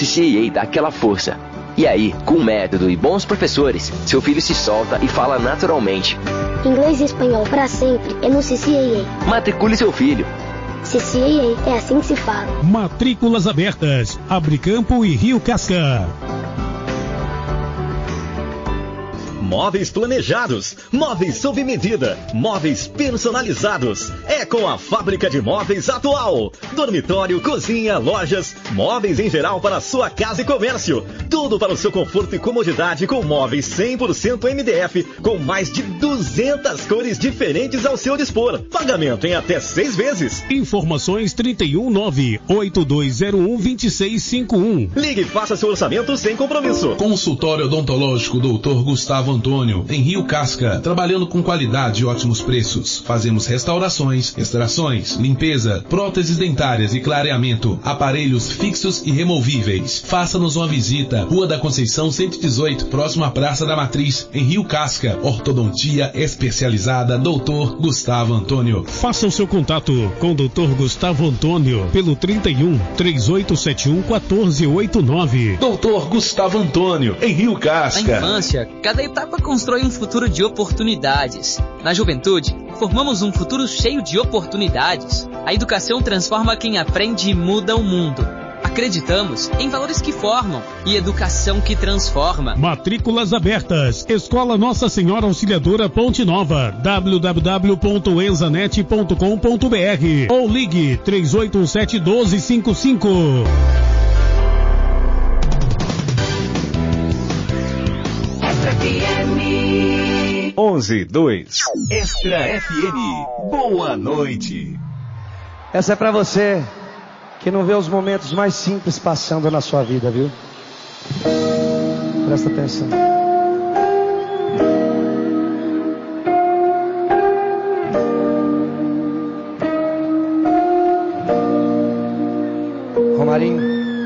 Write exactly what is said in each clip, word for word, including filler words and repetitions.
C C A dá aquela força. E aí, com método e bons professores, seu filho se solta e fala naturalmente. Inglês e espanhol para sempre é no C C A A. Matricule seu filho. C C A A, é assim que se fala. Matrículas abertas. Abricampo e Rio Casca. Móveis planejados, móveis sob medida, móveis personalizados. É com a Fábrica de Móveis Atual. Dormitório, cozinha, lojas, móveis em geral para sua casa e comércio. Tudo para o seu conforto e comodidade com móveis cem por cento M D F, com mais de duzentas cores diferentes ao seu dispor. Pagamento em até seis vezes. Informações trinta e um nove, oito dois zero um, dois seis cinco um. Ligue e faça seu orçamento sem compromisso. Consultório odontológico doutor Gustavo Antônio, em Rio Casca, trabalhando com qualidade e ótimos preços. Fazemos restaurações, extrações, limpeza, próteses dentárias e clareamento, aparelhos fixos e removíveis. Faça-nos uma visita, Rua da Conceição cento e dezoito, próximo à Praça da Matriz, em Rio Casca. Ortodontia especializada doutor Gustavo Antônio. Faça o seu contato com o doutor Gustavo Antônio pelo trinta e um, três oito sete um, um quatro oito nove. doutor Gustavo Antônio, em Rio Casca. Na infância, cada etapa constrói um futuro de oportunidades. Na juventude, formamos um futuro cheio de oportunidades. A educação transforma quem aprende e muda o mundo. Acreditamos em valores que formam e educação que transforma. Matrículas abertas. Escola Nossa Senhora Auxiliadora Ponte Nova. w w w ponto enzanet ponto com ponto b r ou ligue três oito um sete, um dois cinco cinco. onze, dois. Extra F M. Boa noite. Essa é pra você que não vê os momentos mais simples passando na sua vida, viu? Presta atenção. Romarinho.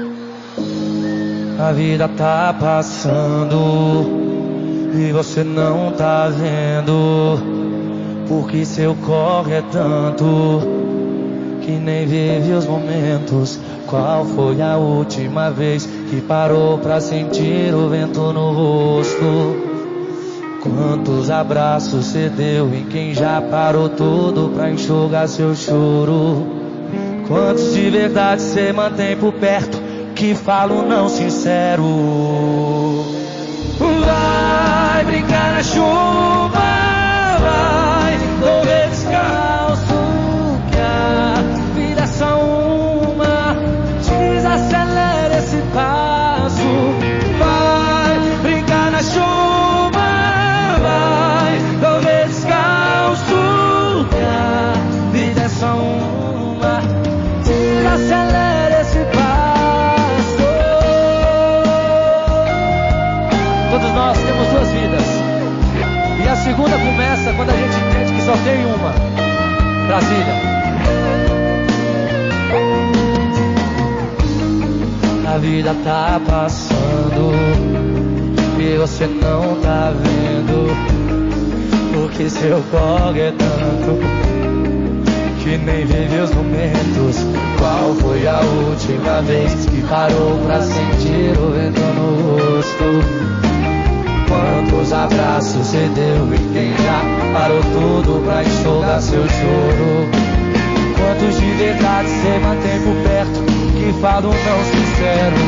A vida tá passando e você não tá vendo, porque seu corre é tanto que nem vive os momentos. Qual foi a última vez que parou pra sentir o vento no rosto? Quantos abraços você deu em quem já parou tudo pra enxugar seu choro? Quantos de verdade você mantém por perto que falam não sincero? Vai brincar na chuva, vai correr descalço, que a vida é só uma. Desacelera esse passo. Vai brincar na chuva, vai correr descalço, que a vida é só uma. Desacelera esse passo. Todos nós temos duas vidas, e a segunda começa quando a gente entende que só tem uma. Brasília. A vida tá passando e você não tá vendo, porque seu corre é tanto que nem vive os momentos. Qual foi a última vez que parou pra sentir o vento no rosto? Quantos abraços você deu e quem já parou tudo pra enxugar seu choro? Quantos de verdade você mantém por perto que falam não sincero?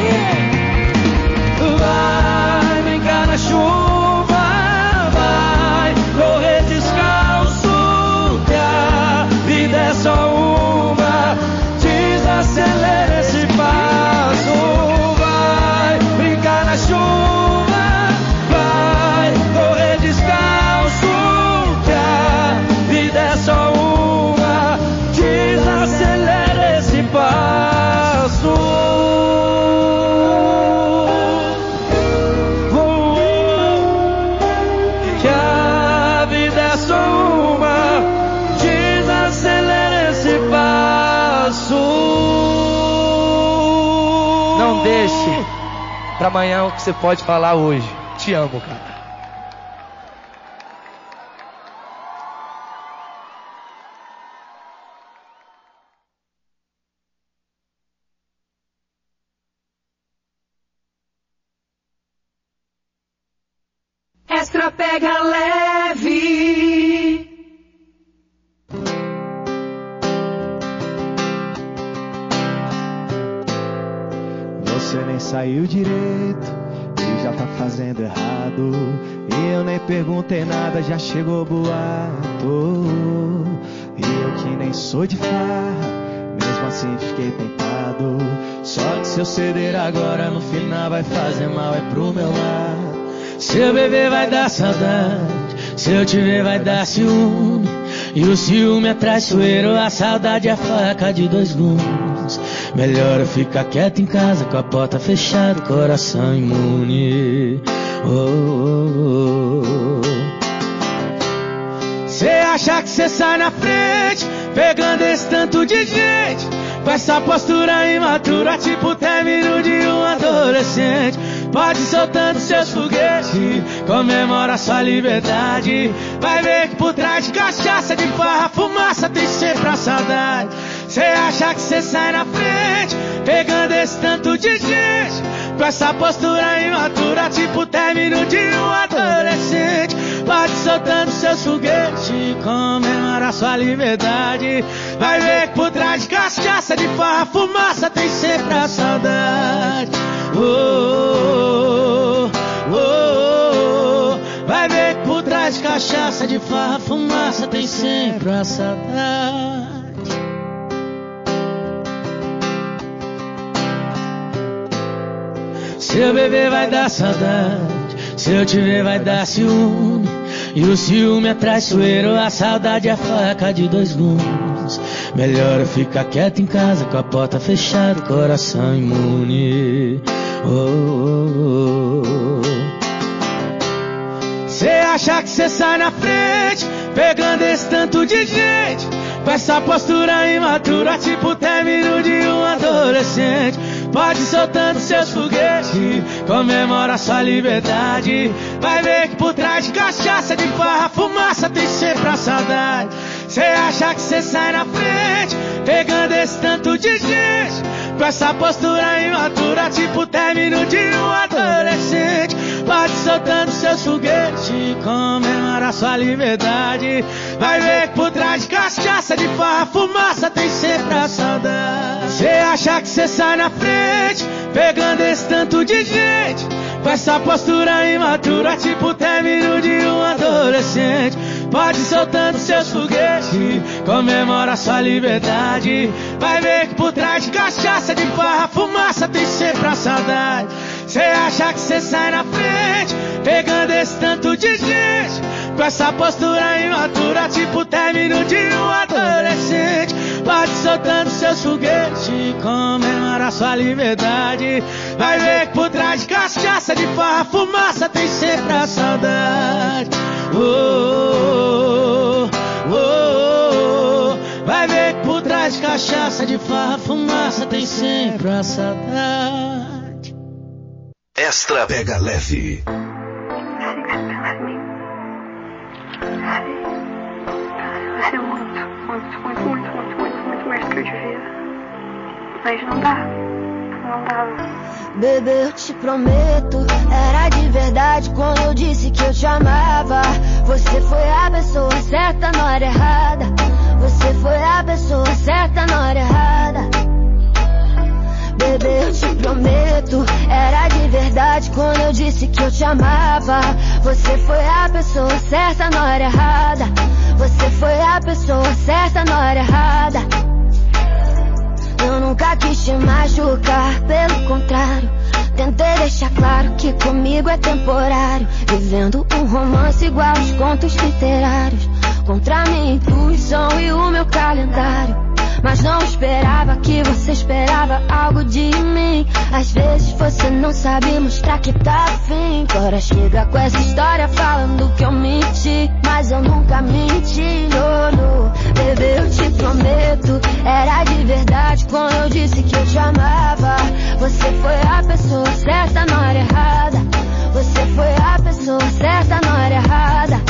Vai brincar na chuva, vai correr descalço, que a vida é só uma. Desacelera esse passo. Vai brincar na chuva, vai correr descalço, que a vida é só uma. Desacelera esse passo. Que a vida é só uma. Desacelera esse passo. Não deixe pra amanhã o que você pode falar hoje. Te amo, cara. Extra pega leve. Você nem saiu direito e já tá fazendo errado. E eu nem perguntei nada, já chegou boato. E eu que nem sou de farra, mesmo assim fiquei tentado. Só que se eu ceder agora, no final vai fazer mal, é pro meu lado. Se eu beber vai dar saudade, se eu te ver vai dar ciúme. E o ciúme é traiçoeiro, a saudade é faca de dois gumes. Melhor eu ficar quieto em casa, com a porta fechada, coração imune. Oh, oh, oh. Cê acha que cê sai na frente, pegando esse tanto de gente, com essa postura imatura, tipo término de um adolescente. Pode ir soltando seus foguetes, comemora sua liberdade. Vai ver que por trás de cachaça, de farra, fumaça, tem sempre a saudade. Cê acha que cê sai na frente, pegando esse tanto de gente, com essa postura imatura, tipo término de um adolescente. Pode ir soltando seus foguetes, comemora sua liberdade. Vai ver que por trás de cachaça, de farra, fumaça, tem sempre a saudade. Oh, oh, oh, oh, oh. Vai ver que por trás de cachaça, de farra, fumaça, tem sempre a saudade. Se eu beber vai dar saudade, se eu te ver vai dar ciúme. E o ciúme é traiçoeiro, a saudade é faca de dois gumes. Melhor eu ficar quieto em casa, com a porta fechada, coração imune. Oh, oh, oh. Cê acha que cê sai na frente, pegando esse tanto de gente, com essa postura imatura, tipo término de um adolescente. Pode ir soltando seus foguetes, comemora sua liberdade. Vai ver que por trás de cachaça, de farra, fumaça, tem sempre a saudade. Cê acha que cê sai na frente, pegando esse tanto de gente, com essa postura imatura, tipo término de um adolescente. Pode ir soltando seus foguetes, comemora sua liberdade. Vai ver que por trás de cachaça, de farra, fumaça, tem sempre a saudade. Cê acha que cê sai na frente, pegando esse tanto de gente, com essa postura imatura, tipo término de um adolescente. Pode ir soltando seus foguetes, comemora sua liberdade. Vai ver que por trás de cachaça, de farra, fumaça, tem sempre a saudade. Cê acha que cê sai na frente, pegando esse tanto de gente, com essa postura imatura, tipo término de um adolescente. Pode ir soltando seus foguetes, comemora sua liberdade. Vai ver que por trás de cachaça, de farra, fumaça, tem sempre a saudade. Oh, oh, oh, oh, oh. Vai ver que por trás de cachaça, de farra, fumaça, tem sempre a saudade. Extra pega leve. Você é muito, muito, muito, muito, muito, muito, muito mais do que eu devia. Mas não dá. Não dava. Bebê, eu te prometo, era de verdade quando eu disse que eu te amava. Você foi a pessoa certa na hora errada. Você foi a pessoa certa na hora errada. Bebê, eu te prometo, era de verdade quando eu disse que eu te amava. Você foi a pessoa certa na hora errada. Você foi a pessoa certa na hora errada. Eu nunca quis te machucar, pelo contrário, tentei deixar claro que comigo é temporário, vivendo um romance igual aos contos literários, contra minha intuição e o meu calendário. Mas não esperava que você esperava algo de mim. Às vezes você não sabe mostrar que tá afim. Agora chega com essa história falando que eu menti, mas eu nunca menti, no, no. Bebê, eu te prometo, era de verdade quando eu disse que eu te amava. Você foi a pessoa certa na hora errada. Você foi a pessoa certa na hora errada.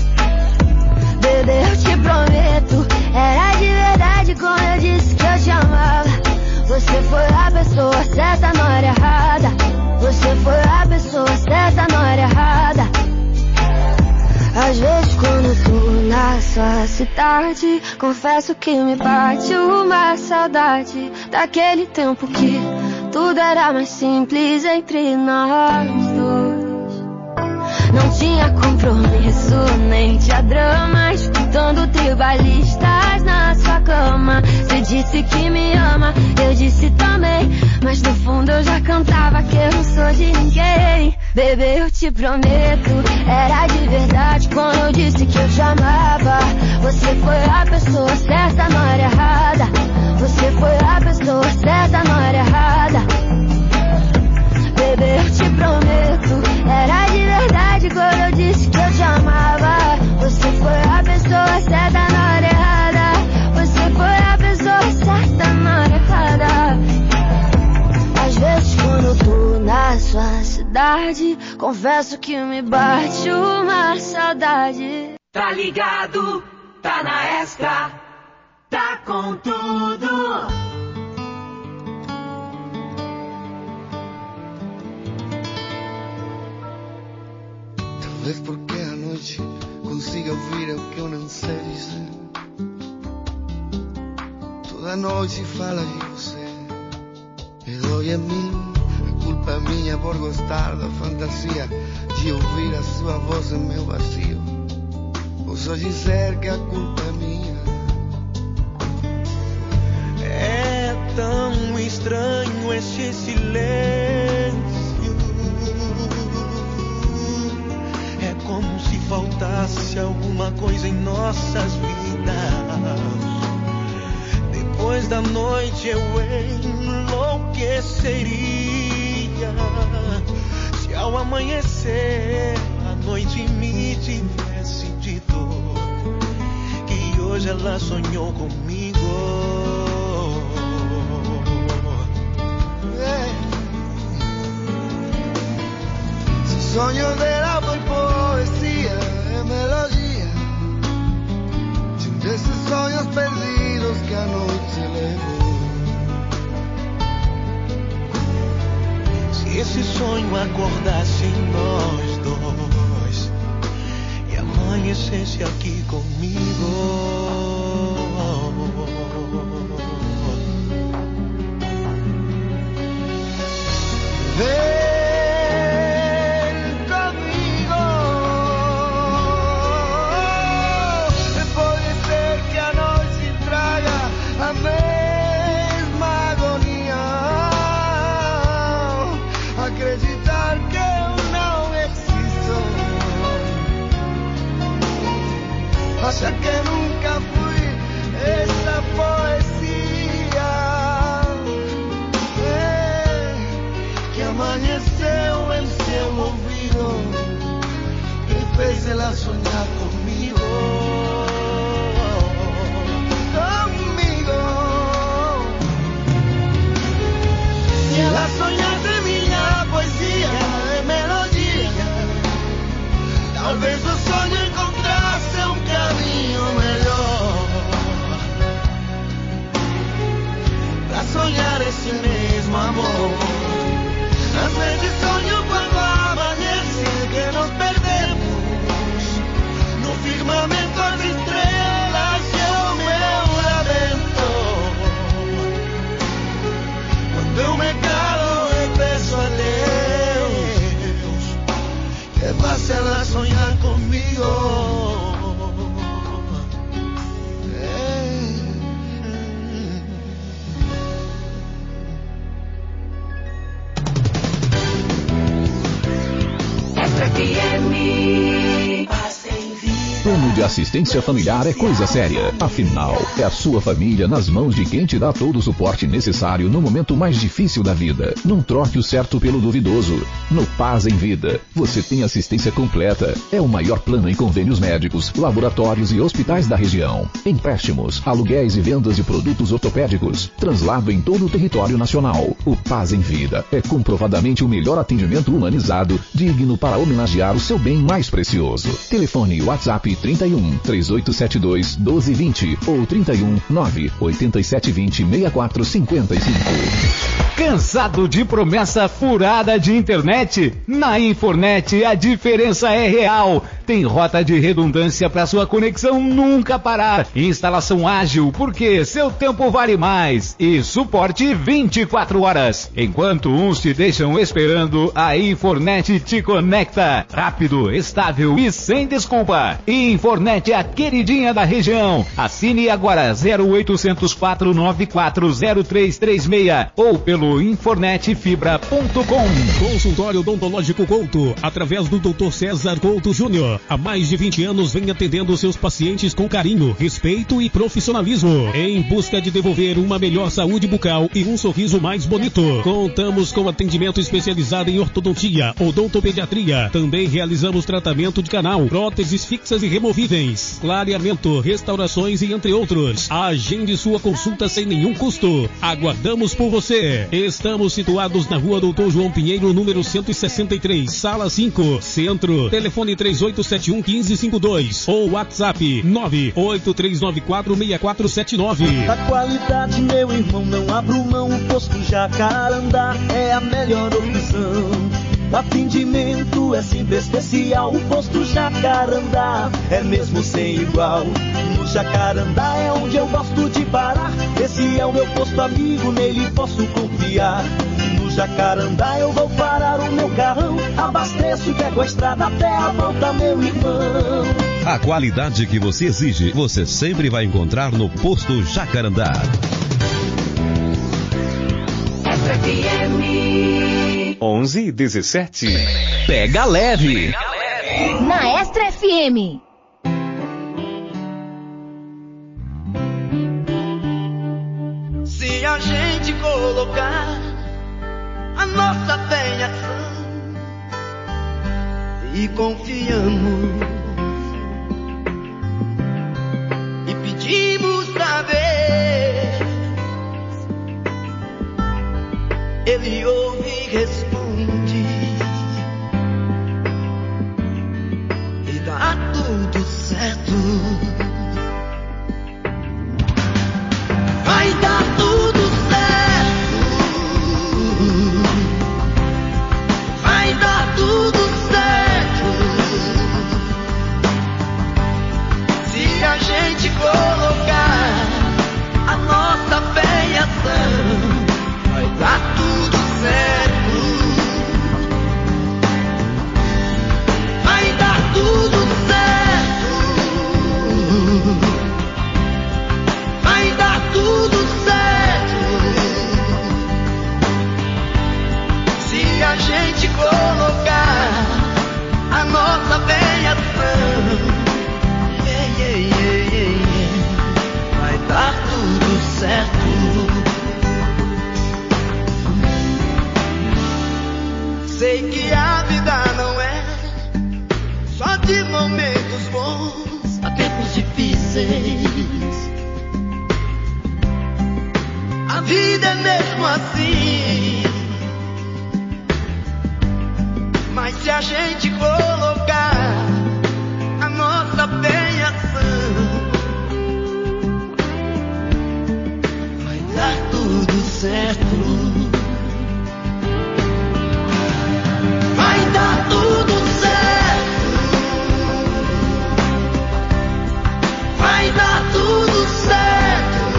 Bebê, eu te prometo, era de verdade quando eu disse que eu te amava. Você foi a pessoa certa na hora errada. Você foi a pessoa certa na hora errada. cidade. Confesso que me bate uma saudade daquele tempo que tudo era mais simples entre nós dois. Não tinha compromisso, nem tinha drama, escutando tribalistas na sua cama. Você disse que me ama, eu disse também, mas no fundo eu já cantava que eu não sou de ninguém. Bebê, eu te prometo, era de verdade quando eu disse que eu te amava. Você foi a pessoa certa na hora errada. Você foi a pessoa certa na hora errada. Bebê, eu te prometo, era de verdade quando eu disse que eu te amava. Você foi a pessoa certa na hora errada. Você foi a pessoa certa na hora errada. Às vezes quando eu tô na sua cidade, confesso que me bate uma saudade. Tá ligado, tá na Extra, tá com tudo. Talvez porque à noite consiga ouvir o que eu não sei dizer. Toda noite fala de você. Me dói a mim, a culpa é minha por gostar da fantasia de ouvir a sua voz em meu vazio. Ouso dizer que a culpa é minha. É tão estranho esse silêncio. É como se faltasse alguma coisa em nossas vidas. Depois da noite eu enlouqueceria. Se ao amanhecer a noite me tivesse dito que hoje ela sonhou comigo. Se sonho dela foi poesia, é melodia de um desses sonhos perdidos que a noite levou. Se esse sonho acordasse nós dois e amanhecesse aqui comigo. Vem acha que nunca fui essa poesia é, que amanheceu em seu ouvido e fez ela sonhar comigo. Comigo. E ela sonhasse minha poesia e melodia. Talvez o sonho encontrasse um caminho melhor pra sonhar esse mesmo amor. Às vezes sonho quando amanhece que nos perdemos no firmamento, as estrelas e o meu lamento. Quando eu me calo e peço a Deus que faça ela sonhar comigo. Plano de assistência familiar é coisa séria. Afinal, é a sua família nas mãos de quem te dá todo o suporte necessário no momento mais difícil da vida. Não troque o certo pelo duvidoso. No Paz em Vida, você tem assistência completa. É o maior plano em convênios médicos, laboratórios e hospitais da região. Empréstimos, aluguéis e vendas de produtos ortopédicos. Translado em todo o território nacional. O Paz em Vida é comprovadamente o melhor atendimento humanizado, digno para homenagear o seu bem mais precioso. Telefone WhatsApp trinta e um, três oito sete dois, doze vinte ou trinta e um, nove oito sete dois zero, seis quatro cinco cinco. Cansado de promessa furada de internet? Na Infornet a diferença é real. Tem rota de redundância para sua conexão nunca parar. Instalação ágil, porque seu tempo vale mais. E suporte vinte e quatro horas. Enquanto uns te deixam esperando, a Infornet te conecta. Rápido, estável e sem desculpa. Infornet é a queridinha da região. Assine agora zero oitocentos, quatro nove quatro, zero três três seis ou pelo infornet fibra ponto com. Consultório Odontológico Couto, através do doutor César Couto Júnior. Há mais de vinte anos vem atendendo seus pacientes com carinho, respeito e profissionalismo, em busca de devolver uma melhor saúde bucal e um sorriso mais bonito. Contamos com atendimento especializado em ortodontia, odontopediatria. Também realizamos tratamento de canal, próteses fixas e removíveis, clareamento, restaurações e entre outros. Agende sua consulta sem nenhum custo. Aguardamos por você. Estamos situados na rua Doutor João Pinheiro, número cento e sessenta e três, sala cinco, Centro. Telefone três oito sete um, um cinco cinco dois ou WhatsApp nove oito três nove quatro, seis quatro sete nove. A qualidade, meu irmão, não abro mão. O posto Jacarandá é a melhor opção. O atendimento é sempre especial. O posto Jacarandá é mesmo sem igual. No Jacarandá é onde eu gosto de parar. Esse é o meu posto amigo, nele posso confiar. No Jacarandá eu vou parar o meu carrão. Abasteço e pego a estrada até a volta, meu irmão. A qualidade que você exige, você sempre vai encontrar no posto Jacarandá. F M onze e dezessete. Pega leve. Na Extra F M. Se a gente colocar a nossa fé em ação e confiamos e pedimos a Deus, Ele ouve e responde e dá tudo certo. Vai dar tudo certo. Vai dar tudo certo. Se a gente colocar a nossa fé em ação, vai dar tudo certo. Vai dar tudo certo. Vai dar tudo certo. Se a gente colocar a nossa fé em ação, yeah, yeah, yeah, yeah, yeah. Vai dar tudo certo. Sei que a vida não é só de momentos bons, há tempos difíceis. A vida é mesmo assim. Mas se a gente colocar a nossa fé em ação, vai dar tudo certo. Vai dar tudo certo. Vai dar tudo certo.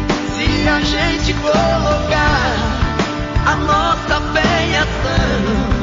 Se a gente colocar a nossa fé em ação,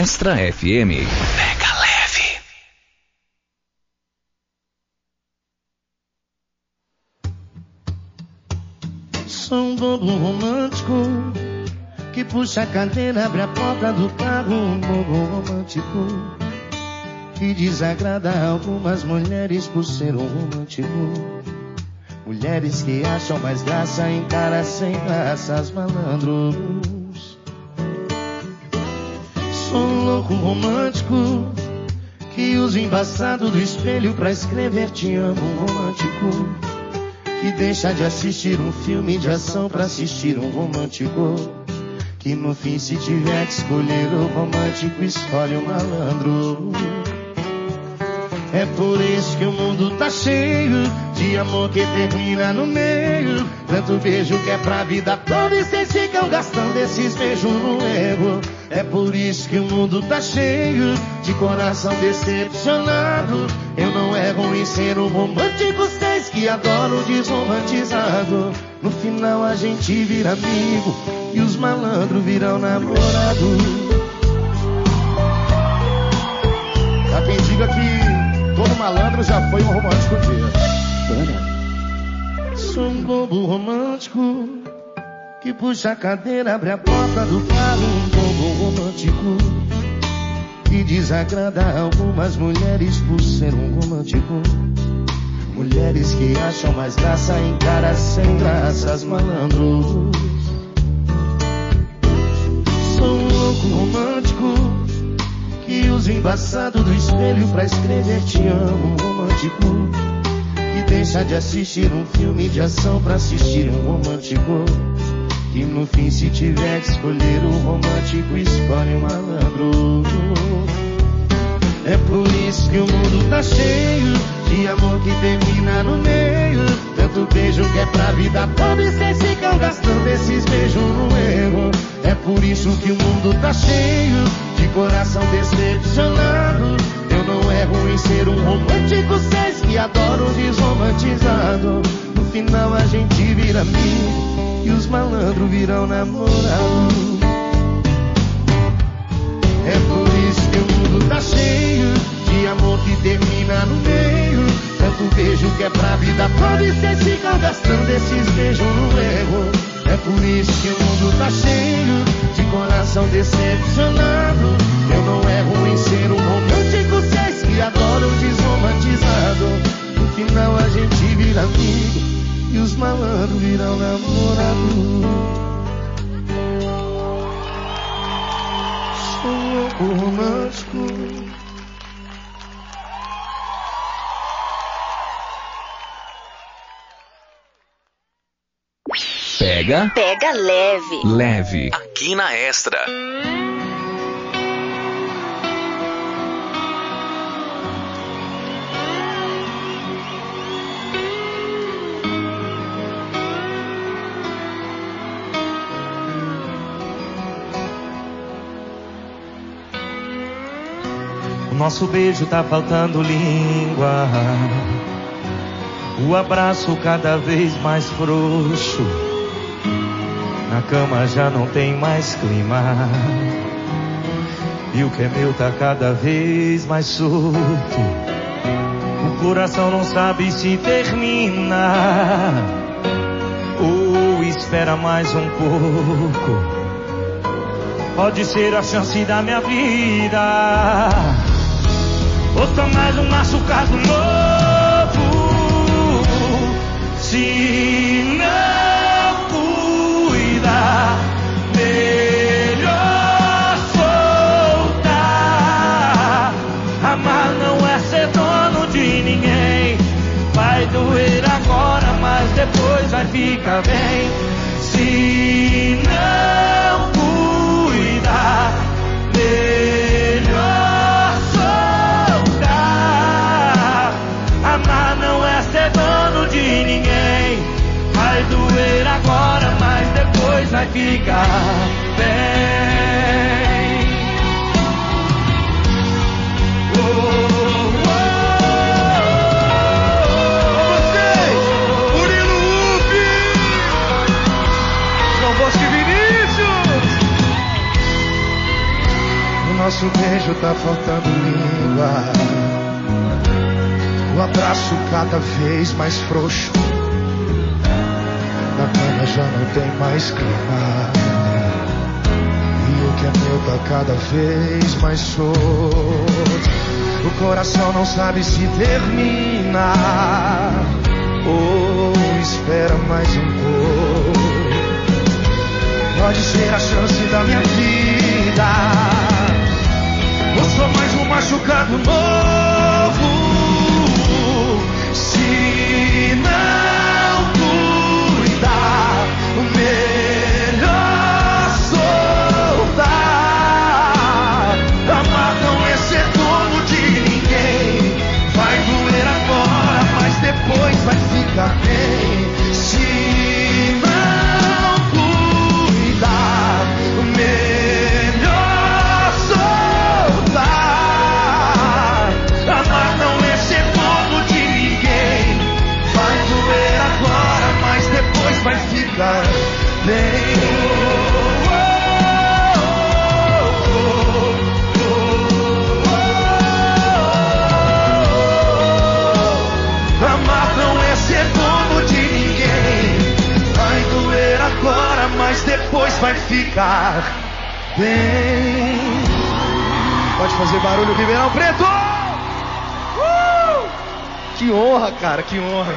Extra F M. Pega leve. Sou um bobo romântico que puxa a cadeira, abre a porta do carro. Um bobo romântico que desagrada algumas mulheres por ser um romântico. Mulheres que acham mais graça em caras sem graças, malandros. Sou um louco romântico que usa o embaçado do espelho pra escrever te amo. Um romântico que deixa de assistir um filme de ação pra assistir um romântico. Que no fim, se tiver que escolher o romântico, escolhe o malandro. É por isso que o mundo tá cheio de amor que termina no meio. Tanto beijo que é pra vida toda e vocês ficam gastando esses beijos no erro. É por isso que o mundo tá cheio de coração decepcionado. Eu não erro em ser um romântico, vocês que adoram o desromantizado. No final a gente vira amigo e os malandros viram namorado. Há quem diga que todo malandro já foi um romântico mesmo. Sou um bobo romântico que puxa a cadeira, abre a porta do carro. Um bobo romântico que desagrada algumas mulheres por ser um romântico. Mulheres que acham mais graça em caras sem graças, malandros. Sou um louco romântico que usa o embaçado do espelho pra escrever te amo. Um romântico que deixa de assistir um filme de ação pra assistir um romântico. Que no fim, se tiver que escolher o romântico, escolhe o malandro. É por isso que o mundo tá cheio de amor que termina no meio. Tanto beijo que é pra vida toda e vocês ficam gastando esses beijos no erro. É por isso que o mundo tá cheio de coração decepcionado. Eu não erro em ser um romântico, vocês que adoram o desromantizado. No final a gente vira amigo e os malandros viram namorado. É por isso que o mundo tá cheio de amor que termina no meio. Tanto beijo que é pra vida toda e vocês ficam gastando esses beijos no erro. É por isso que o mundo tá cheio de coração decepcionado. Eu não erro em ser um romântico, vocês que adoram o desromantizado. No final a gente vira amigo e os malandros viram namorado. Sou um louco romântico. Pega. Pega leve. Leve. Aqui na Extra. O nosso beijo tá faltando língua. O abraço cada vez mais frouxo. Na cama já não tem mais clima. E o que é meu tá cada vez mais solto. O coração não sabe se termina ou espera mais um pouco. Pode ser a chance da minha vida ou só mais um machucado novo. Se não cuidar, melhor soltar. Amar não é ser dono de ninguém. Vai doer agora, mas depois vai ficar bem. Se não cuidar, melhor soltar. Amar não é ser dono de ninguém. Vai doer agora, mas depois vai ficar bem. Oh, oh, oh, vocês, Murilo Upi, João Bosco e Vinícius. O nosso tá faltando língua. O abraço cada vez mais frouxo. Na cama já não tem mais clima. E o que é meu tá cada vez mais solto. O coração não sabe se termina ou espera mais um pouco. Pode ser a chance da minha vida, ou sou mais um machucado novo. Se não cuidar, o melhor soltar. Amar não é ser dono de ninguém. Vai doer agora, mas depois vai ficar bem. Se não cuidar, o melhor soltar. Amar não é ser dono de ninguém. Vai doer agora, mas depois vai ficar bem. Amar não é ser dono de ninguém. Vai doer agora, mas depois vai ficar bem. Pode fazer barulho, Ribeirão Preto! Uh! Que honra, cara, que honra.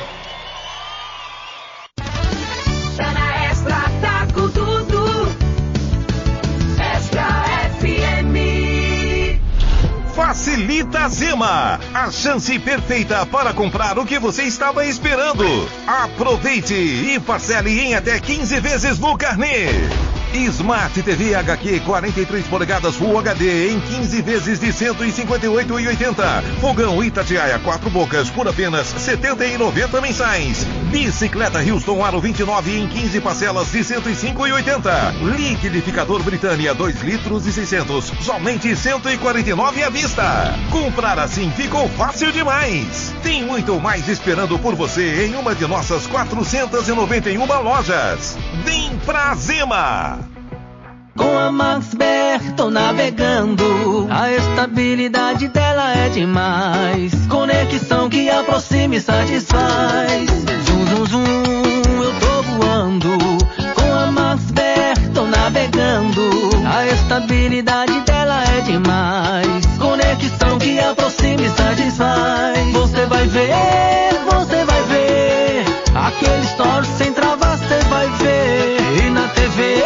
Tá na Extra, tá com tudo. Extra F M. Facilita Zema, a chance perfeita para comprar o que você estava esperando. Aproveite e parcele em até quinze vezes no carnê. Smart T V H Q quarenta e três polegadas Full H D em quinze vezes de cento e cinquenta e oito reais e oitenta centavos. Fogão Itatiaia quatro bocas por apenas setenta e noventa reais mensais. Bicicleta Houston Aro vinte e nove em quinze parcelas de cento e cinco reais e oitenta centavos. Liquidificador Britânia dois litros e seiscentos, somente cento e quarenta e nove reais à vista. Comprar assim ficou fácil demais. Tem muito mais esperando por você em uma de nossas quatrocentas e noventa e uma lojas. Vem pra Zema! Com a Max B R tô navegando, a estabilidade dela é demais. Conexão que aproxima e satisfaz. Zum, zum, zum, eu tô voando. Com a Max B R tô navegando, a estabilidade dela é demais. Conexão que aproxima e satisfaz. Você vai ver, você vai ver aquele story sem travar, você vai ver. E na T V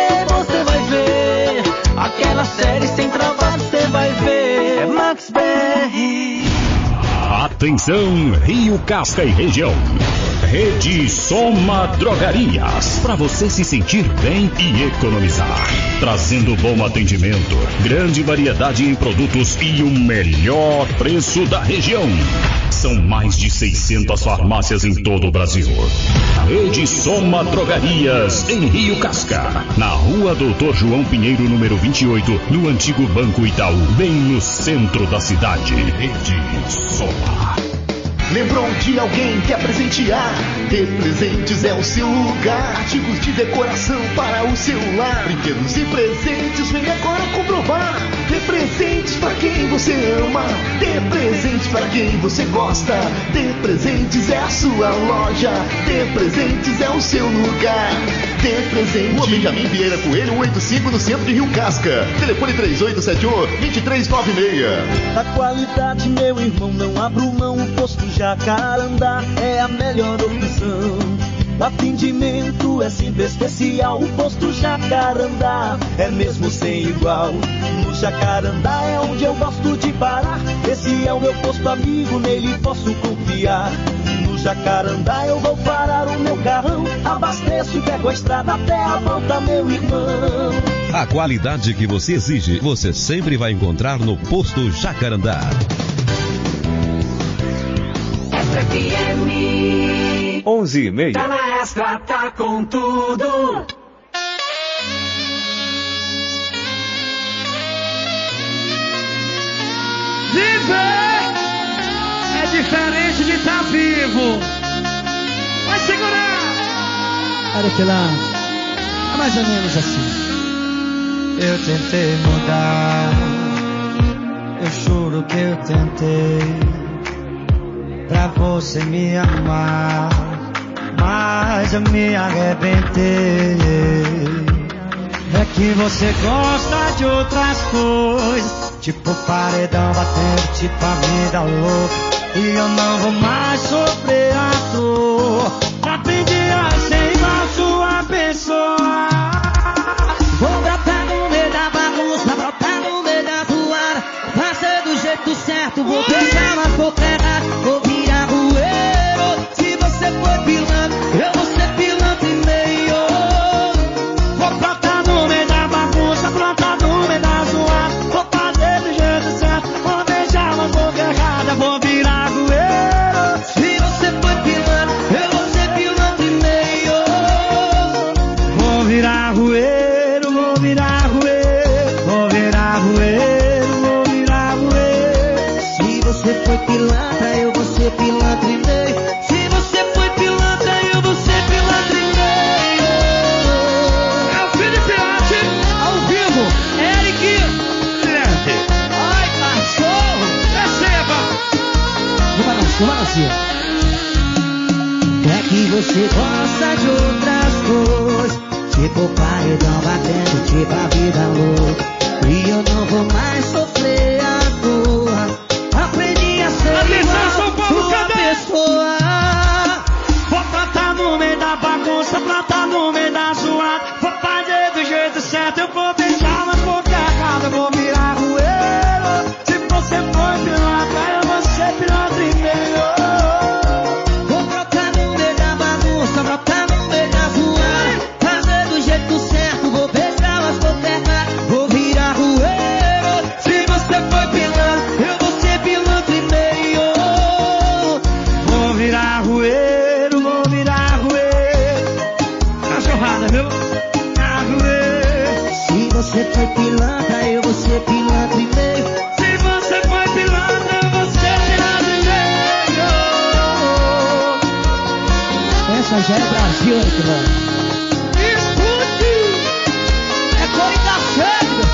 aquela série sem travar, você vai ver. É Max B R. Atenção, Rio Casca e região. Rede Soma Drogarias, para você se sentir bem e economizar. Trazendo bom atendimento, grande variedade em produtos e o melhor preço da região. São mais de seiscentas farmácias em todo o Brasil. Rede Soma Drogarias, em Rio Casca, na rua Doutor João Pinheiro, número vinte e oito, no antigo Banco Itaú, bem no centro da cidade. Rede Soma. Lembrou de alguém que quer presentear? Ter Presentes é o seu lugar. Artigos de decoração para o seu lar. Brinquedos e presentes, vem agora comprovar. Ter Presentes para quem você ama. Ter Presentes para quem você gosta. Ter Presentes é a sua loja. Ter Presentes é o seu lugar. Ter Presentes. Rua Benjamin Vieira Coelho, cento e oitenta e cinco, no centro de Rio Casca. Telefone três oito sete um, dois três nove seis. A qualidade, meu irmão, não abro mão. O posto Jacarandá é a melhor opção. O atendimento é sempre especial. O posto Jacarandá é mesmo sem igual. No Jacarandá é onde eu gosto de parar. Esse é o meu posto amigo, nele posso confiar. No Jacarandá eu vou parar o meu carrão. Abasteço e pego a estrada até a volta, meu irmão. A qualidade que você exige, você sempre vai encontrar no posto Jacarandá. F M onze e meia. Tá na Extra, tá com tudo. Viver é diferente de estar vivo. Vai segurar. Olha que lá, é mais ou menos assim. Eu tentei mudar Eu juro que eu tentei pra você me amar, mas eu me arrebentei. É que você gosta de outras coisas, tipo paredão batendo, tipo a vida louca. E eu não vou mais sofrer a dor. Aprendi a ser igual sua pessoa. Vou brotar no meio da bagunça, brotar no meio da zoada. Fazer do jeito certo, vou beijar na boca errada. Vou virar bueiro. Se você for pilantra, eu vou ser pilantra e meio. Vou brotar no meio da bagunça, brotar no meio da zoada. Vou fazer do jeito certo, vou beijar na boca errada. Vou virar bueiro. Se você for pilantra, eu vou ser pilantra e meio. Vou virar bueiro, vou virar bueiro. Vou virar bueiro, vou virar bueiro. Se você for pilantra, eu vou ser pilantra e meio. Se você for pilantra, eu vou ser pilantra e meio. É o Felipe Arte, ao vivo, Eric. Ai, cachorro, receba. Uma balancinha. É que você gosta de outras coisas, tipo paredão batendo, tipo a vida louca. E eu não vou mais sofrer a dor. Aprendi a ser Atenção, igual sua pessoa. Vou plantar no meio da bagunça, plantar no meio da zoada. Vou fazer do jeito certo, eu vou beijar na boca errada. Vou virar rueiro. Se você for pilantra, eu vou ser pilantra e meio. Vou brotar no meio da bagunça, brotar no meio da zoada. Fazer do jeito certo, vou beijar nas boca errada. Vou virar rueiro. Se você for pilantra, eu vou ser pilantra e meio. Vou virar rueiro, vou virar rueiro. Cachorrada, viu? Virar rueiro. Se você for pilantra, eu vou ser pilantra e meio. Se você for pilantra, eu vou ser pilantra e meio. Essa já é Brasil, mano. Escute! É coisa séria!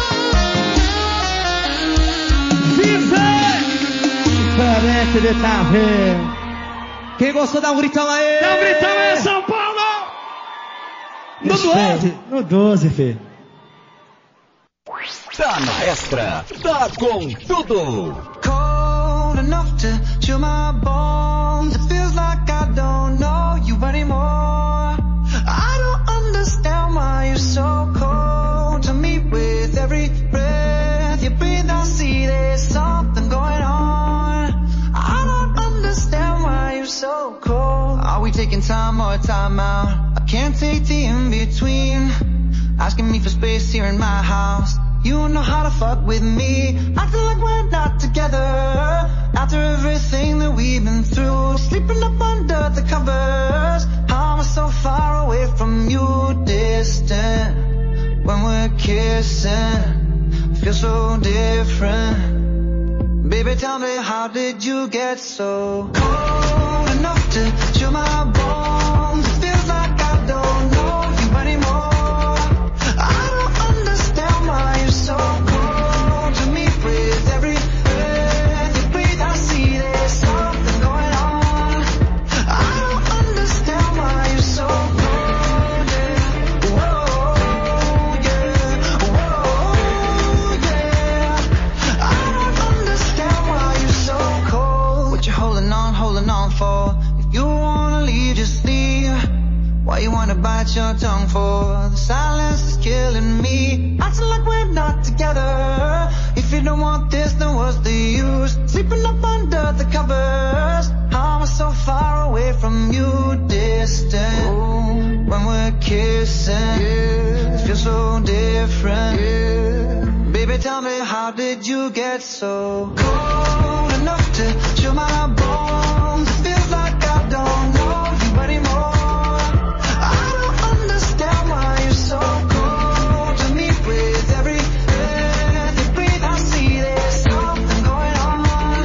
Viver! Diferente de tá vendo. Quem gostou, dá um gritão aí! Dá um gritão aí, São Paulo! No doze! No doze, Fê. Tá na Extra, tá com tudo. Cold enough to chill my bones. It feels like I don't know you anymore. I don't understand why you're so cold to me. With every breath you breathe, I see there's something going on. I don't understand why you're so cold. Are we taking time or time out? I can't take the in-between. Asking me for space here in my house. You don't know how to fuck with me. I feel like we're not together. After everything that we've been through, sleeping up under the covers. I'm so far away from you, distant. When we're kissing, feel so different. Baby, tell me, how did you get so cold enough to chill my bones? It feels like I don't know you anymore. I don't understand why you're so cold to me. With every breath you breathe, I see there's something going on. I don't understand why you're so cold, yeah. Whoa, yeah. Whoa, yeah. I don't understand why you're so cold. What you holding on, holding on for? If you wanna leave, just leave. Why you wanna bite your tongue for? The silence is killing me. Acting like we're not together. If you don't want this, then what's the use? Sleeping up under the covers. I'm so far away from you, distant. Ooh, when we're kissing, yeah. It feels so different, yeah. Baby, tell me, how did you get so cold enough to chill my bones? It feels like I don't know you anymore. I don't understand why you're so cold to me. With every breath you breathe, I see there's something going on.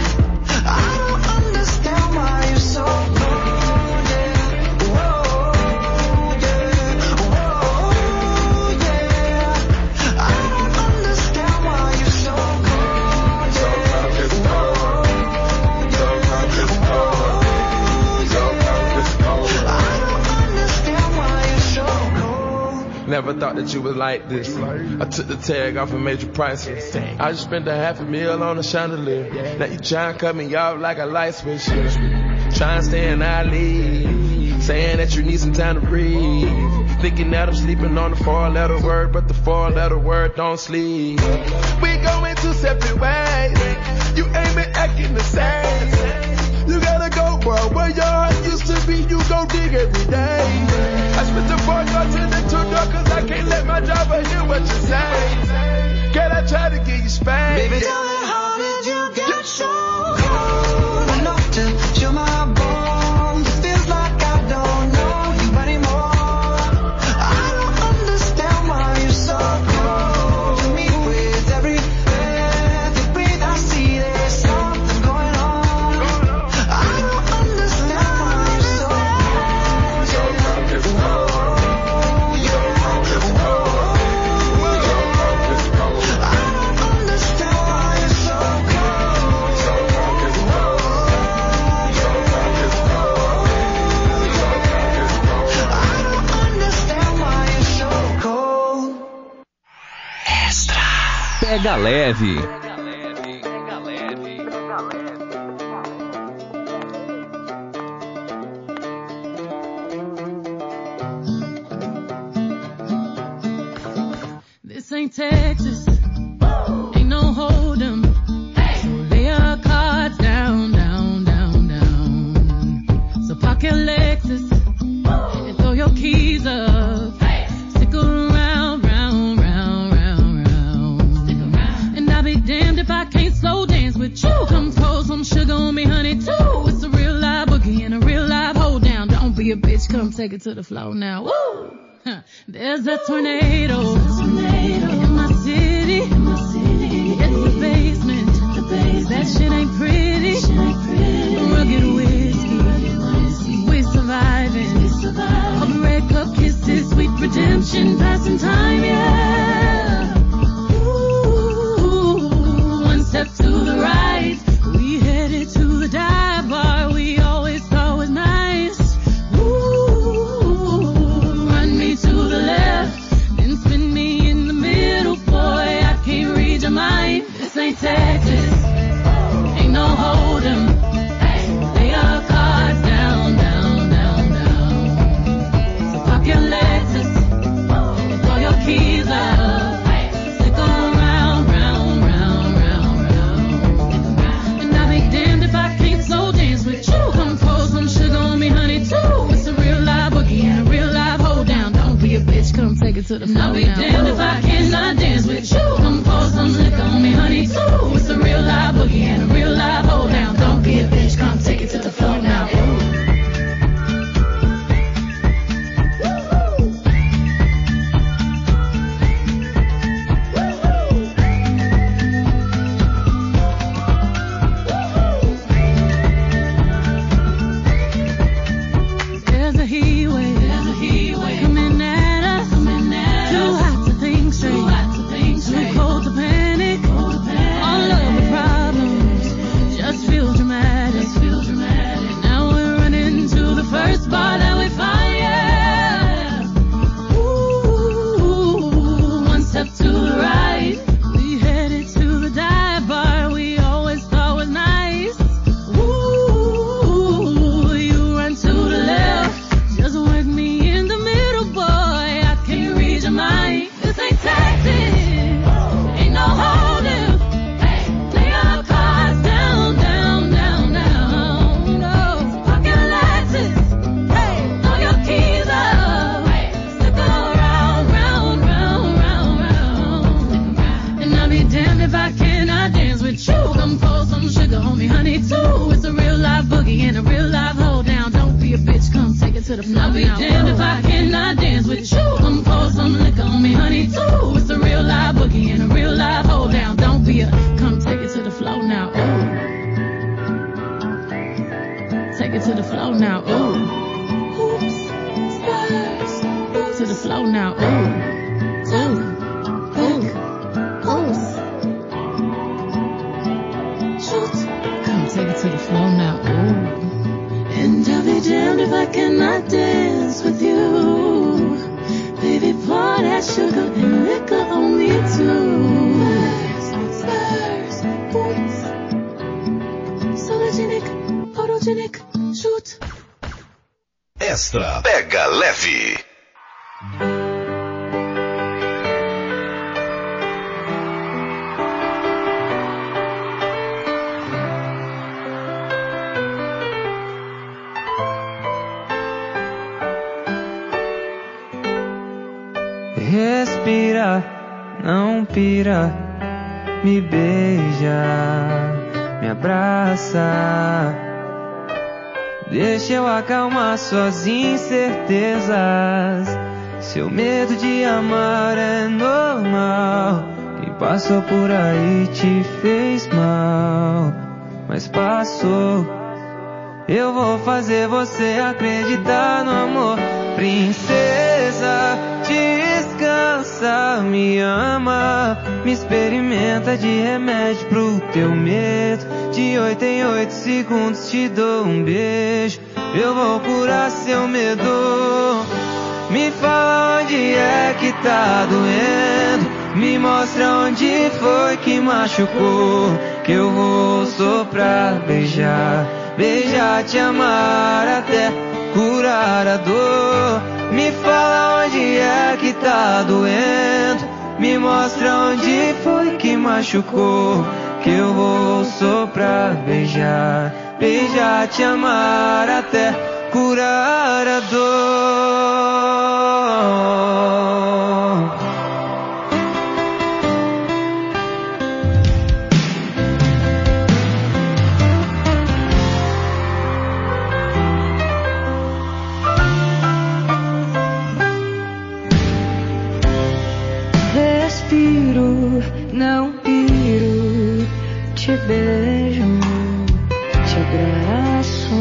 I don't understand why you're so cold, yeah. Whoa, yeah. Whoa, yeah. I don't understand why you're so cold, yeah. Never thought that you was like this. I took the tag off and made you priceless. I just spent a half a meal on a chandelier. Now you tryna cut me off like a light switch. Trying to stay in our league, saying that you need some time to breathe. Thinking that I'm sleeping on the four-letter word, but the four-letter word don't sleep. We going two separate ways. You ain't been acting the same. You gotta go, bro. Where your heart used to be, you go dig every day. I spent the four doors in the two door, cause I can't let my driver hear what you say. Girl, I try to get you spanked. Baby, tell me, how did you get so cold enough to chill my bones? It feels like I don't know you anymore. I don't understand why you're so cold to me. With every breath you breathe, I see there's something going on. I don't understand why you're so cold. So cold, it's cold. So cold, it's cold. So cold, it's cold. I don't understand why you're so cold. So cold, it's cold. So cold, it's cold. So cold, it's cold. I don't understand why you're so cold. Extra. Pega leve. This ain't Texas, ain't no hold'em. So lay your cards down, down, down, down. So park your Lexus and throw your keys up. Stick around, round, round, round, round. And I'll be damned if I can't slow dance with you. Come throw some sugar on me, honey, too. It's a real live boogie and a real live hold down. Don't be a bitch, come take it to the floor now. Woo! Huh. There's a tornado, in my city. It's the basement. That shit ain't pretty. Rugged whiskey. We're surviving. All the red cup kisses, sweet redemption, passing time, yeah. Ooh, one step to the right. We headed to the dive bar we always thought was nice. Run me to the left, then spin me in the middle, boy. I can't read your mind. This ain't Texas, ain't no hold'em. Lay your cards down, down, down, down. So park your Lexus and throw your keys up. Stick around, round, round, round, round. And I'll be damned if I can't slow dance with you. Come pour some sugar on me, honey, too. It's a real live boogie and a real live hold down. Don't be a bitch, come take it to the floor. I'll be damned if I cannot dance with you. Come pour some liquor on me, honey, too. It's a real live boogie and a real live hold down. Don't be a bitch, come take it to the floor now. There's a heat wave, there's a heat wave coming at us, coming at Too us. hot to think straight, too hot to think straight. Too cold to panic, cold to panic. All of the problems just feel dramatic, just feel dramatic. Now we're running to the first bar that we find, yeah. Ooh, one step to the right. We headed to the dive bar we always thought was nice. Ooh, you run to the left, just work me in the middle, boy. I can't read your mind. This ain't Texas, ain't no hold'em. Lay your cards down, down, down, down. No, park your Lexus, throw your keys up. Stick around, round, round, round, round. And I'll be damned if I cannot dance with you. Come pour some sugar on me, honey, too. It's a real live boogie and a real live hold down. Don't be a bitch, come take it to the floor. I'll be damned if I cannot dance with you. Come pour some liquor on me, honey, too. It's a real live boogie and a real live hold down. Don't be a, come take it to the floor now. Ooh. Take it to the floor now. Ooh. Oops, stars. To the floor now. Ooh. Ooh. Ooh. Ooh. Shoot. Come take it to the floor now. Ooh. And I'll be damned if I cannot dance with you. Baby, part Extra Pega Leve. Respira, não pira, me beija, me abraça. Deixa eu acalmar suas incertezas. Seu medo de amar é normal. Quem passou por aí te fez mal, mas passou. Eu vou fazer você acreditar no amor. Princesa, descansa, me ama, me experimenta de remédio pro teu medo. De oito em oito segundos te dou um beijo. Eu vou curar seu medo. Me fala onde é que tá doendo, me mostra onde foi que machucou, que eu vou soprar, beijar, beijar, te amar até curar a dor. Me fala onde é que tá doendo, me mostra onde foi que machucou, que eu vou soprar, beijar, beijar, te amar até curar a dor. Respiro, não piro, te beijo, te abraço.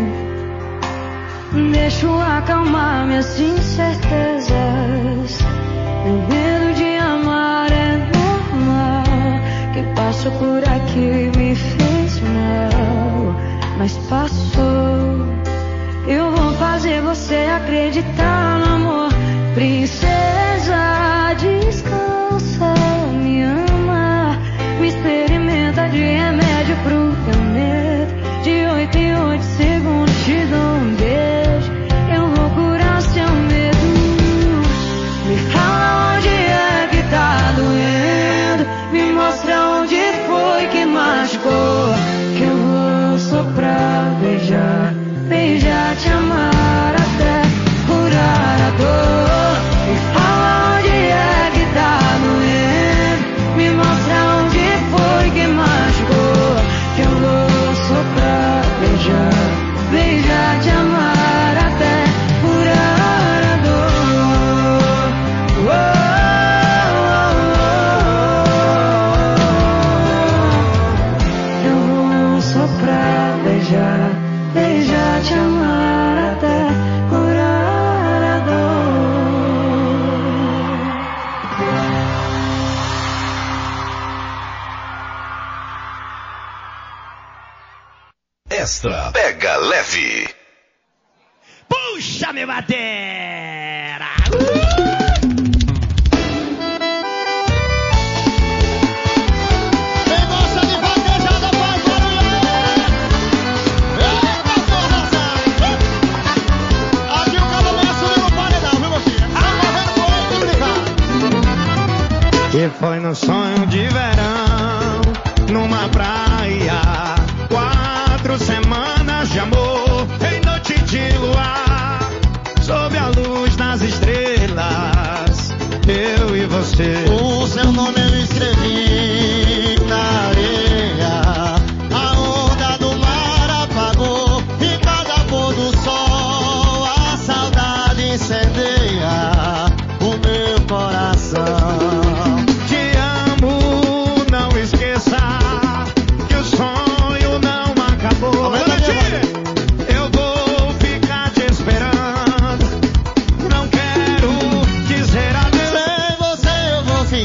Deixo acalmar minhas incertezas. Meu medo de amar é normal. Quem passou por aqui me fez mal, mas passou. Eu vou fazer você acreditar no amor. Princesa, descansa, me ama, me experimenta de remédio pro teu medo. De oito em oito segundos te dou um beijo. Eu vou curar seu medo. Me fala onde é que tá doendo, me mostra onde foi que machucou, que eu vou soprar, beijar, beijar, te amar até curar a dor. Me fala onde é que tá doendo, me mostra onde foi que machucou, que eu vou soprar, beijar, beijar, te amar até curar a dor. Oh, oh, oh, oh. Eu vou soprar, beijar, beijar, te amar até curar a dor. Extra Pega Leve. Puxa, meu batera! Quem gosta de vaquejada faz barulho. Eita porra, sai. Aqui o cabo meia subiu no paredão, viu, meu filho? Tá correndo pro outro brincar. Que foi no sonho de verão, numa praia, quatro semanas de amor, em noite de luar, sob a luz das estrelas, eu e você. O seu nome eu escrevi na areia, a onda do mar apagou, e cada pôr do sol a saudade incendeia o meu coração. Te amo, não esqueça que o sonho não acabou. Eu vou ficar te esperando, não quero dizer adeus. Sem você eu vou ficar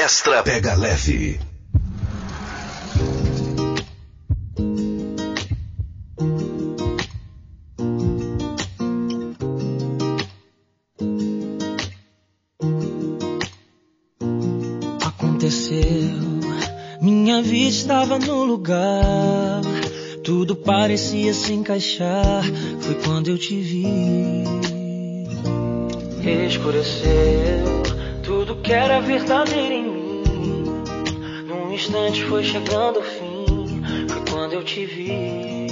Extra Pega Leve. Aconteceu, minha vida estava no lugar, tudo parecia se encaixar, foi quando eu te vi. Escureceu, tudo que era verdadeiro em mim, num instante foi chegando o fim, foi quando eu te vi.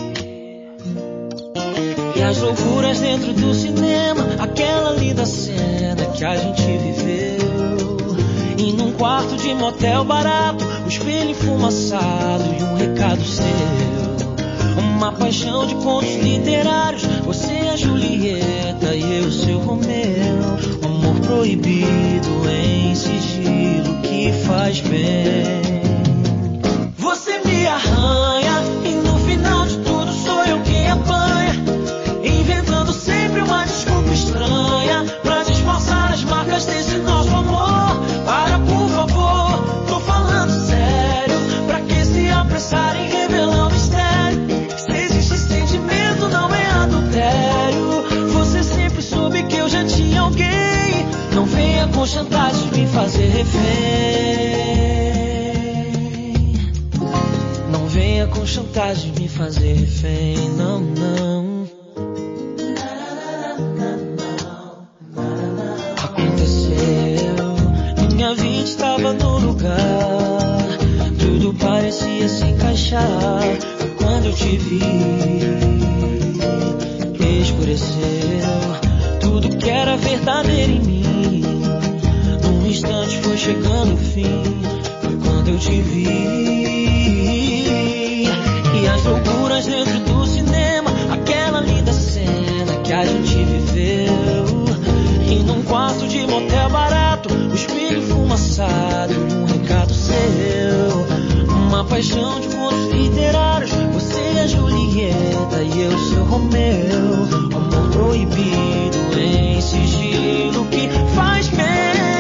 E as loucuras dentro do cinema, aquela linda cena que a gente viveu, e num quarto de motel barato, o espelho enfumaçado e um recado seu. Uma paixão de contos literários, você é a Julieta e eu seu Romeu. Um amor proibido em sigilo que faz bem. Você me arranha e no final de tudo sou eu quem apanha, inventando sempre uma desculpa estranha pra disfarçar as marcas desse nosso amor. Para, por favor, tô falando sério, pra que se apressar em revelar o mistério? Se existe sentimento, não é adultério. Você sempre soube que eu já tinha alguém. Não venha com chantagem me fazer refém. Não venha com chantagem me fazer refém. Não, não. Minha vida estava no lugar, tudo parecia se encaixar, foi quando eu te vi. Escureceu, tudo que era verdadeiro em mim, num instante foi chegando o fim, foi quando eu te vi. E as loucuras dentro do cinema, aquela linda cena que a gente viveu, e num quarto de motel barato, o espelho enfumaçado e um recado seu. Uma paixão de contos literários, você é a Julieta e eu seu Romeu. Amor proibido em sigilo que faz bem.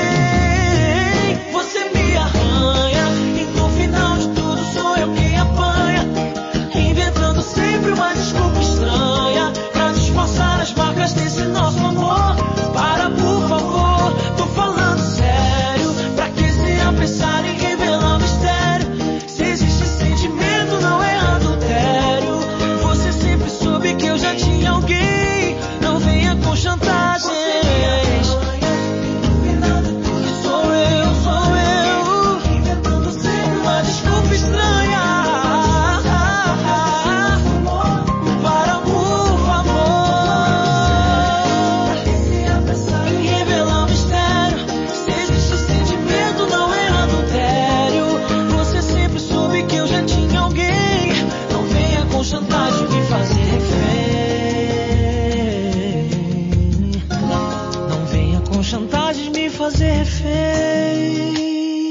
Você me arranha e no final de tudo sou eu quem apanha, inventando sempre uma desculpa estranha pra disfarçar as marcas desse nosso amor. Para, por favor, tô falando sério, pra que se apressar em revelar o mistério? Se existe sentimento, não é adultério. Você sempre soube que eu já tinha alguém. Não venha com chantagens. Sou eu, sou eu, inventando sempre uma desculpa estranha. Para, por favor, revelar o mistério. Se existe sentimento, não é adultério. Você sempre soube que eu já tinha alguém. Não venha com chantagem me fazer refém. Não venha com chantagem me fazer refém.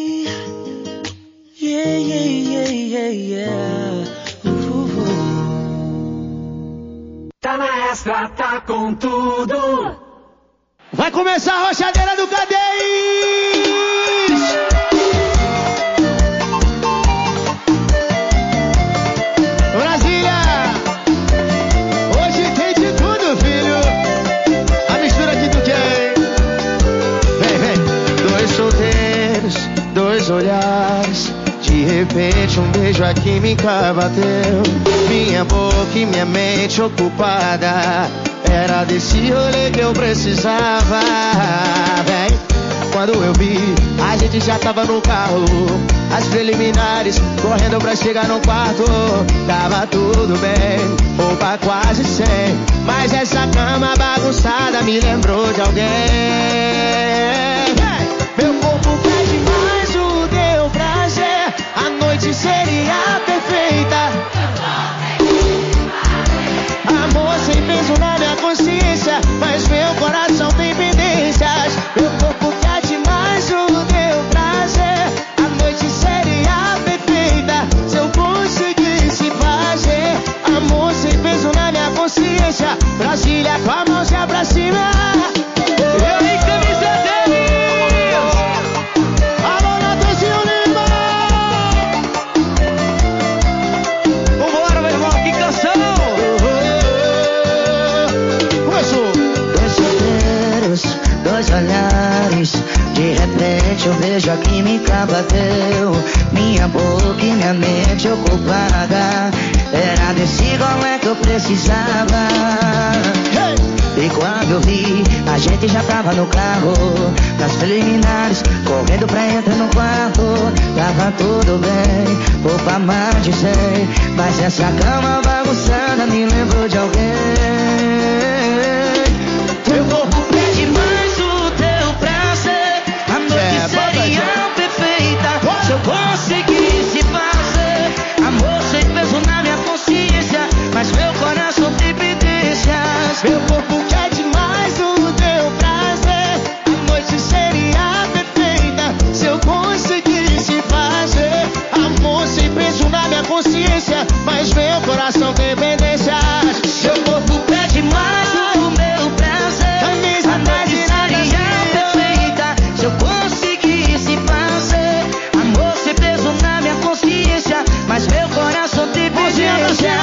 Yeah, yeah, yeah, yeah, yeah. Uh, uh, uh. Tá na Extra, tá com tudo. Vai começar a rochadeira do Cadês! Brasília! Hoje tem de tudo, filho. A mistura que tu quer. Vem, vem. Dois solteiros, dois olhares. De repente um beijo a química bateu. Minha boca e minha mente ocupada. Era desse rolê que eu precisava. Vem. Quando eu vi, a gente já tava no carro. As preliminares, correndo pra chegar no quarto. Tava tudo bem, roupa quase sem. Mas essa cama bagunçada me lembrou de alguém. Meu corpo quer demais o teu prazer. A noite seria perfeita. Amor sem peso na minha consciência, mas meu coração tem pendências. Meu corpo quer demais o teu prazer. A noite seria perfeita se eu conseguisse fazer. Amor sem peso na minha consciência. Brasília com a mãozinha pra cima. Eu e olhares. De repente eu vejo a química bateu. Minha boca e minha mente ocupada. Era desse golé que eu precisava. E quando eu vi, a gente já tava no carro, nas preliminares, correndo pra entrar no quarto. Tava tudo bem, roupa mais de cem, mas essa cama bagunçada me lembrou de alguém. Teu corpo pede mais o teu prazer. A noite seria perfeita se eu conseguisse fazer amor sem peso na minha consciência, mas meu coração tem pendências. Meu corpo quer demais o teu prazer. A noite seria perfeita se eu conseguisse fazer amor sem peso na minha consciência, mas meu coração tem pendências. Meu corpo pede mais o meu prazer. A noite seria perfeita se eu conseguisse fazer amor sem peso na minha consciência, mas meu coração tem pendências.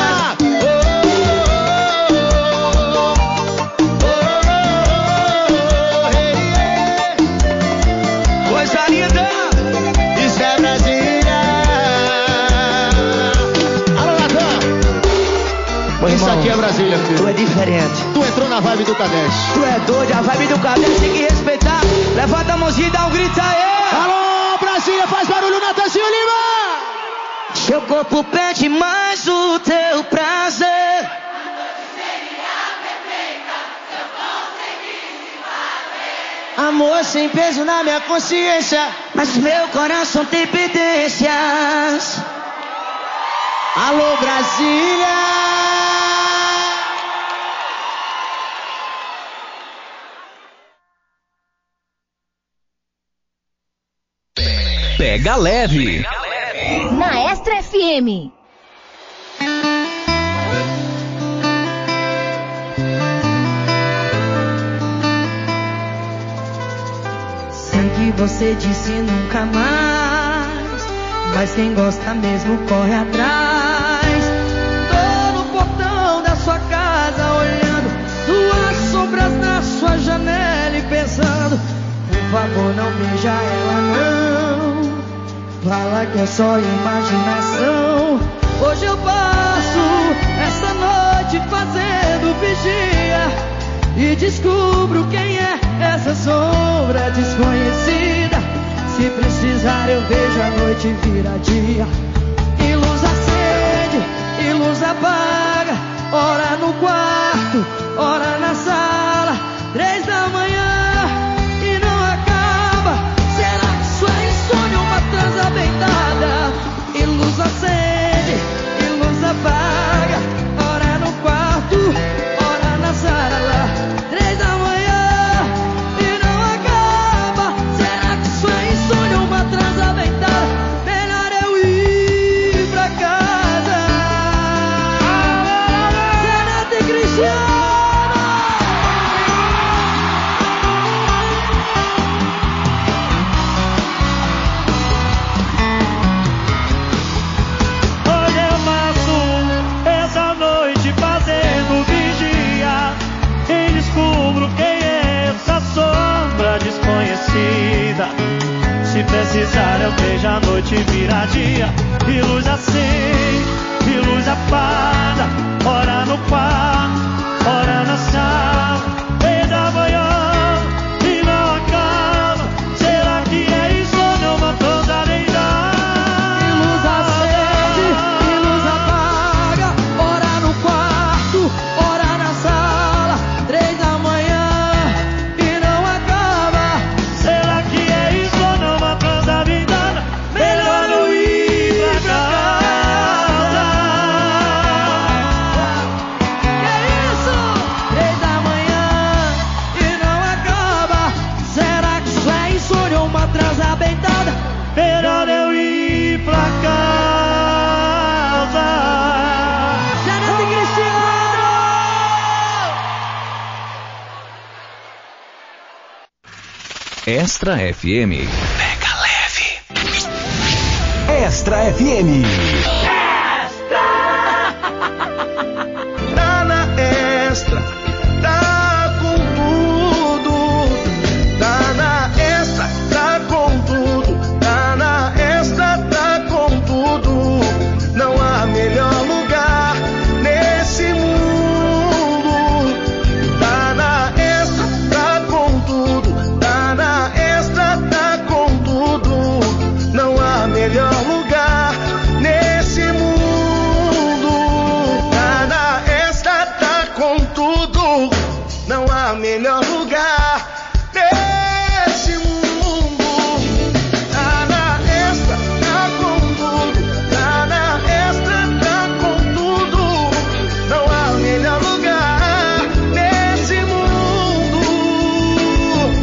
Isso aqui é Brasília, filho. Tu é diferente. Tu entrou na vibe do Cadete. Tu é doido, a vibe do Cadete tem que respeitar. Levanta a mãozinha e dá um grito aí. Alô, Brasília, faz barulho, Natanzinho Lima. Seu corpo pede mais o teu prazer. Amor sem peso na minha consciência, mas meu coração tem pendências. Alô, Brasília. Pega leve. Na Extra F M. Sei que você disse nunca mais, mas quem gosta mesmo corre atrás. Tô no portão da sua casa olhando suas sombras na sua janela e pensando, por favor não beija ela não, fala que é só imaginação. Hoje eu passo essa noite fazendo vigia e descubro quem é essa sombra desconhecida. Se precisar eu vejo a noite virar dia. E luz acende, e luz apaga, ora no quarto, ora na sala. Três da manhã e não acaba. Será que isso é insônia ou uma transa bem dada? E luz acende, e luz apaga, ora no quarto, ora na sala. Três da manhã e não acaba. Será que isso é insônia ou uma transa bem dada? Melhor eu ir pra casa. Renato e Cristiano. Hoje eu passo essa noite fazendo vigia e descubro quem é essa sombra desconhecida. Se precisar eu vejo a noite virar dia. E luz acende, e luz apaga, ora no quarto, ora na sala. Três da manhã e não acaba. Será que é insônia ou uma transa nem dá? E luz acende, e luz apaga, ora no quarto, ora na sala. Três da manhã e não acaba. Será que é insônia ou uma transa bem dada? Melhor eu ir pra casa. Que isso? Três da manhã e não acaba. Será que isso é insônia ou uma transa bem dada? Melhor eu ir pra casa. Renato e Cristiano. Extra F M. Pega leve. Extra F M.